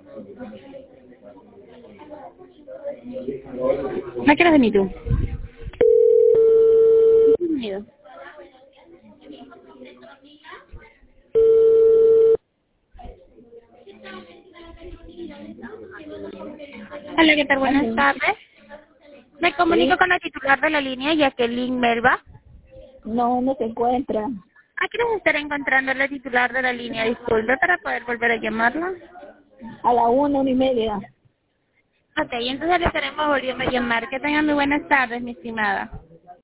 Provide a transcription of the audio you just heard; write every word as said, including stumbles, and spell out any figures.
¿Me quieres venir tú? Bienvenido. Hola, ¿qué tal? Buenas tardes. Me comunico Sí, con la titular de la línea, Jacqueline Melba. no, no se encuentra. ¿A qué nos estará encontrando la titular de la línea? Disculpe, para poder volver a llamarla. A la una, una y media. Ok, entonces le estaremos volviendo a llamar. Que tengan muy buenas tardes, mi estimada.